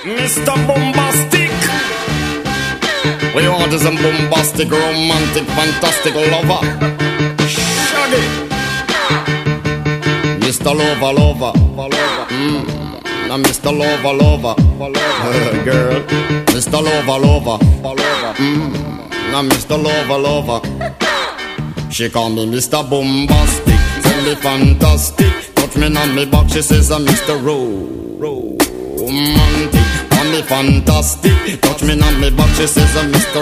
Mr. Bombastic. We want is a bombastic, romantic, fantastic lover. Shaggy. Mr. Lover. Now Mr. Lover. Girl. Mr. Lover. Now Mr. Lover. She call me Mr. Bombastic. Tell me fantastic. Touch me on me back. She says I'm Mr. Romantic. Call me fantastic. Touch me on me back. She says I'm Mr.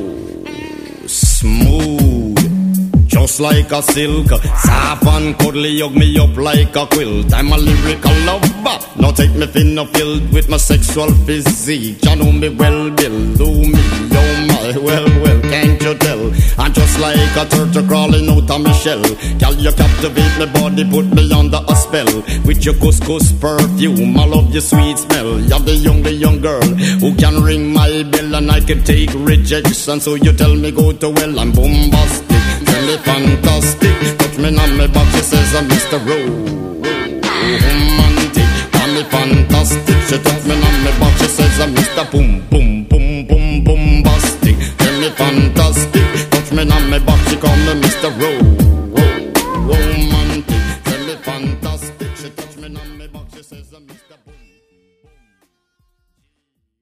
Smooth. Just like a silk, soft and cuddly, hug me up like a quilt. I'm a lyrical lover. Now take me thin or filled with my sexual physique. You know me well, Bill. Do me, oh my, well, can't you tell? I'm just like a turtle crawling out of my shell. Girl, you captivate my body, put me under a spell. With your couscous perfume, I love your sweet smell. You're the young girl who can ring my bell, and I can take rejection. So you tell me go to well, I'm bombastic. Tell me fantastic. Touch me on my back, she says I'm Mr. Romantic. Tell me fantastic. She touch me on my back, she says I'm Mr. Bombastic. Tell me fantastic. Touch me on my back, she call me Mr. Romantic.